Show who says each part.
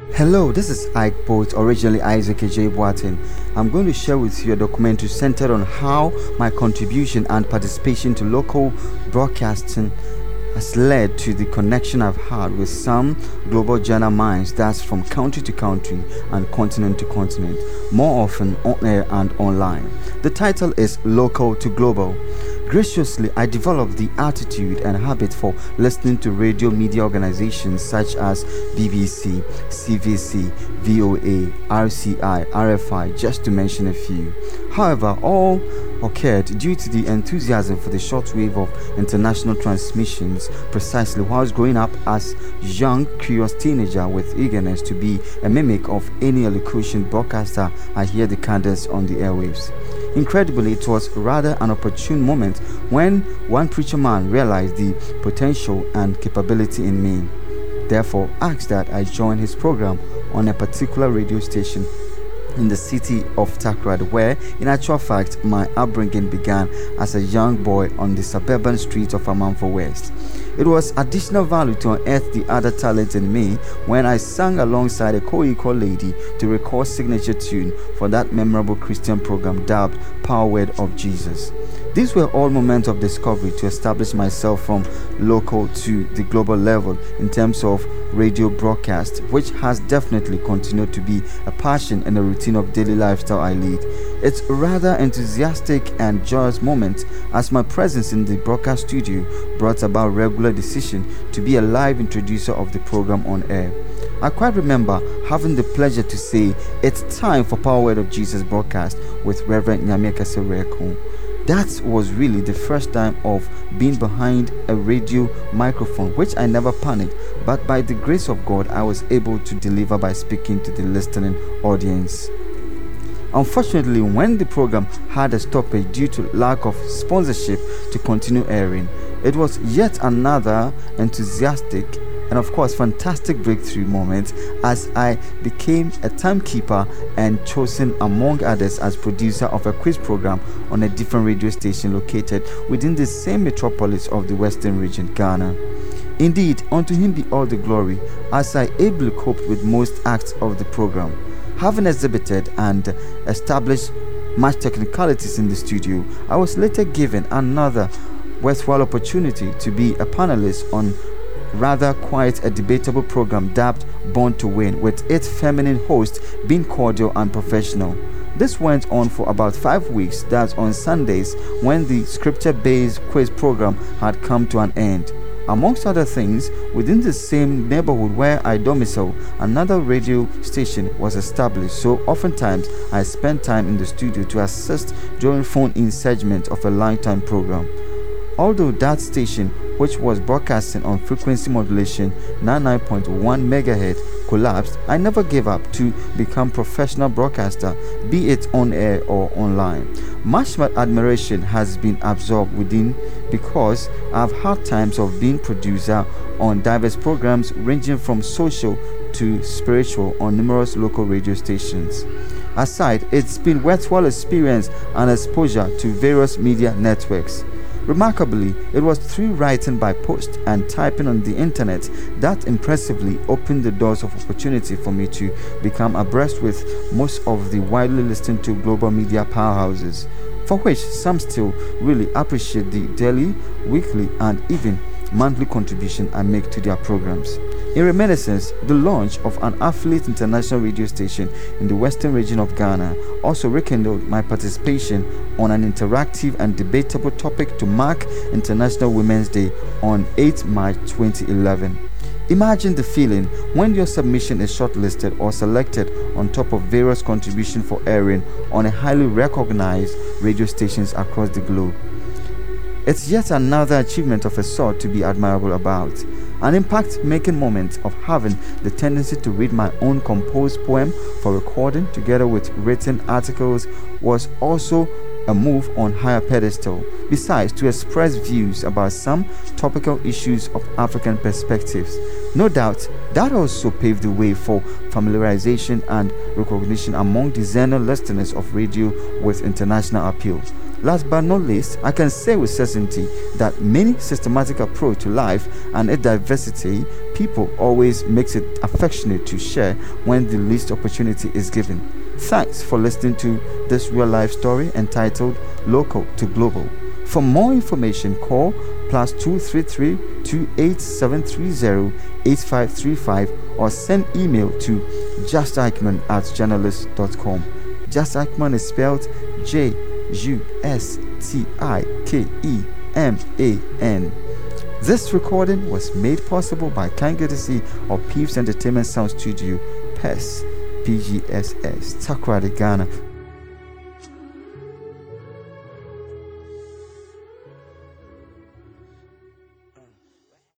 Speaker 1: Hello, this is Ike Poet, originally Isaac J. Boatin. I'm going to share with you a documentary centered on how my contribution and participation to local broadcasting has led to the connection I've had with some global genre minds, that's from country to country and continent to continent, more often on air and online. The title is Local to Global. Graciously, I developed the attitude and habit for listening to radio media organizations such as BBC, CVC, VOA, RCI, RFI, just to mention a few. However, all occurred due to the enthusiasm for the shortwave of international transmissions, precisely whilst growing up as a young, curious teenager with eagerness to be a mimic of any elocution broadcaster I hear the cadence on the airwaves. Incredibly, it was rather an opportune moment when one preacher man realized the potential and capability in me. Therefore, asked that I join his program on a particular radio station in the city of Takoradi, where in actual fact my upbringing began as a young boy on the suburban streets of Amanfo West. It was additional value to unearth the other talent in me when I sang alongside a co-equal lady to record signature tune for that memorable Christian program dubbed Power Word of Jesus. These were all moments of discovery to establish myself from local to the global level in terms of radio broadcast, which has definitely continued to be a passion and a routine of daily lifestyle I lead. It's rather enthusiastic and joyous moment as my presence in the broadcast studio brought about regular decision to be a live introducer of the program on air. I quite remember having the pleasure to say, "It's time for Power Word of Jesus broadcast with Reverend Nyame Kasereko." That was really the first time of being behind a radio microphone, which I never panicked, but by the grace of God, I was able to deliver by speaking to the listening audience. Unfortunately, when the program had a stoppage due to lack of sponsorship to continue airing, it was yet another enthusiastic and of course fantastic breakthrough moment as I became a timekeeper and chosen among others as producer of a quiz program on a different radio station located within the same metropolis of the Western region, Ghana. Indeed, unto him be all the glory, as I ably coped with most acts of the program. Having exhibited and established much technicalities in the studio, I was later given another worthwhile opportunity to be a panelist on rather quite a debatable program dubbed Born to Win, with its feminine host being cordial and professional. This went on for about 5 weeks, that's on Sundays when the scripture-based quiz program had come to an end. Amongst other things, within the same neighborhood where I domicile, another radio station was established, so oftentimes I spent time in the studio to assist during phone-in segment of a lifetime program. Although that station, which was broadcasting on frequency modulation 99.1 MHz, collapsed, I never gave up to become professional broadcaster, be it on air or online. Much admiration has been absorbed within because I've had times of being producer on diverse programs ranging from social to spiritual on numerous local radio stations. Aside, it's been worthwhile experience and exposure to various media networks. Remarkably, it was through writing by post and typing on the internet that impressively opened the doors of opportunity for me to become abreast with most of the widely listened to global media powerhouses, for which some still really appreciate the daily, weekly, and even monthly contribution I make to their programs. In reminiscence, the launch of an affiliate international radio station in the western region of Ghana also rekindled my participation on an interactive and debatable topic to mark International Women's Day on 8 March 2011. Imagine the feeling when your submission is shortlisted or selected on top of various contributions for airing on a highly recognized radio stations across the globe. It's yet another achievement of a sort to be admirable about. An impact-making moment of having the tendency to read my own composed poem for recording together with written articles was also a move on higher pedestal, besides to express views about some topical issues of African perspectives. No doubt, that also paved the way for familiarization and recognition among discerning listeners of radio with international appeal. Last but not least, I can say with certainty that many systematic approach to life and its diversity, people always makes it affectionate to share when the least opportunity is given. Thanks for listening to this real life story entitled Local to Global. For more information, call +233 28730 8535 or send email to justikeman@journalist.com. Just Ikeman is spelled JUSTIKEMAN. This recording was made possible by kind courtesy of Peeps Entertainment Sound Studio, PES, PGSS, Takoradi, Ghana.